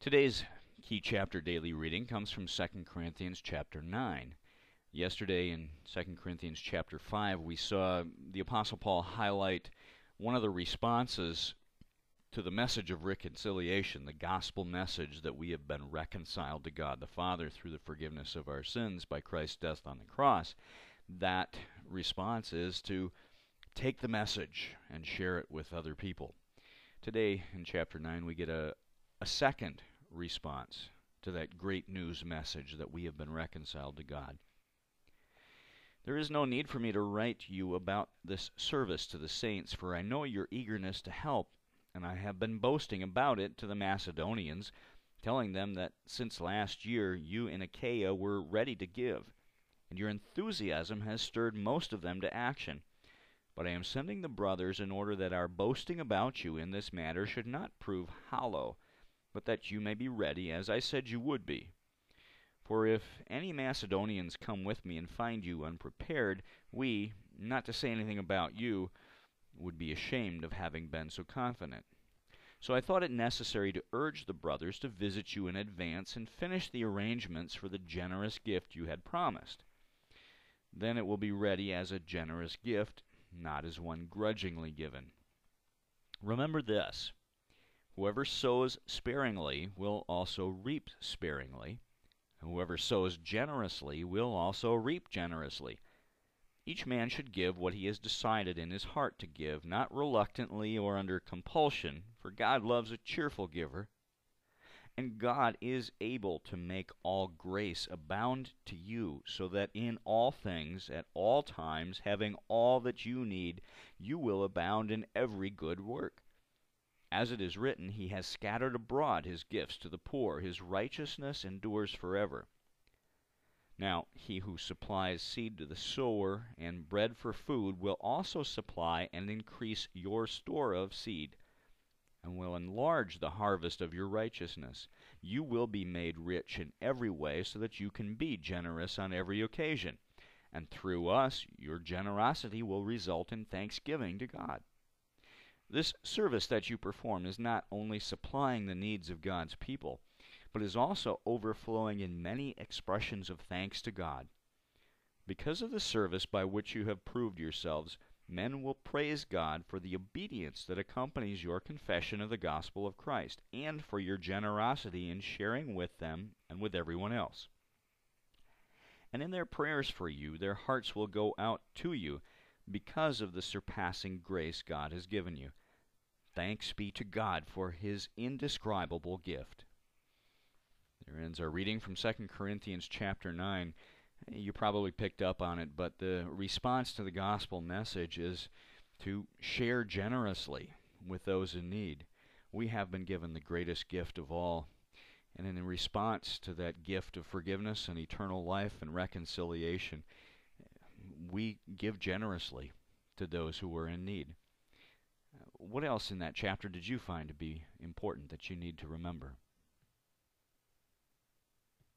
Today's key chapter daily reading comes from 2 Corinthians chapter 9. Yesterday in 2 Corinthians chapter 5, we saw the Apostle Paul highlight one of the responses to the message of reconciliation, the gospel message that we have been reconciled to God the Father through the forgiveness of our sins by Christ's death on the cross. That response is to take the message and share it with other people. Today in chapter 9, we get a second response to that great news message that we have been reconciled to God. There is no need for me to write you about this service to the saints, for I know your eagerness to help, and I have been boasting about it to the Macedonians, telling them that since last year you in Achaia were ready to give, and your enthusiasm has stirred most of them to action. But I am sending the brothers in order that our boasting about you in this matter should not prove hollow, but that you may be ready, as I said you would be. For if any Macedonians come with me and find you unprepared, we, not to say anything about you, would be ashamed of having been so confident. So I thought it necessary to urge the brothers to visit you in advance and finish the arrangements for the generous gift you had promised. Then it will be ready as a generous gift, not as one grudgingly given. Remember this: whoever sows sparingly will also reap sparingly, and whoever sows generously will also reap generously. Each man should give what he has decided in his heart to give, not reluctantly or under compulsion, for God loves a cheerful giver. And God is able to make all grace abound to you, so that in all things, at all times, having all that you need, you will abound in every good work. As it is written, He has scattered abroad His gifts to the poor. His righteousness endures forever. Now, He who supplies seed to the sower and bread for food will also supply and increase your store of seed, and will enlarge the harvest of your righteousness. You will be made rich in every way, so that you can be generous on every occasion. And through us, your generosity will result in thanksgiving to God. This service that you perform is not only supplying the needs of God's people, but is also overflowing in many expressions of thanks to God. Because of the service by which you have proved yourselves, men will praise God for the obedience that accompanies your confession of the gospel of Christ, and for your generosity in sharing with them and with everyone else. And in their prayers for you, their hearts will go out to you because of the surpassing grace God has given you. Thanks be to God for His indescribable gift. There ends our reading from 2 Corinthians chapter 9. You probably picked up on it, but the response to the gospel message is to share generously with those in need. We have been given the greatest gift of all, and in response to that gift of forgiveness and eternal life and reconciliation, we give generously to those who are in need. What else in that chapter did you find to be important that you need to remember?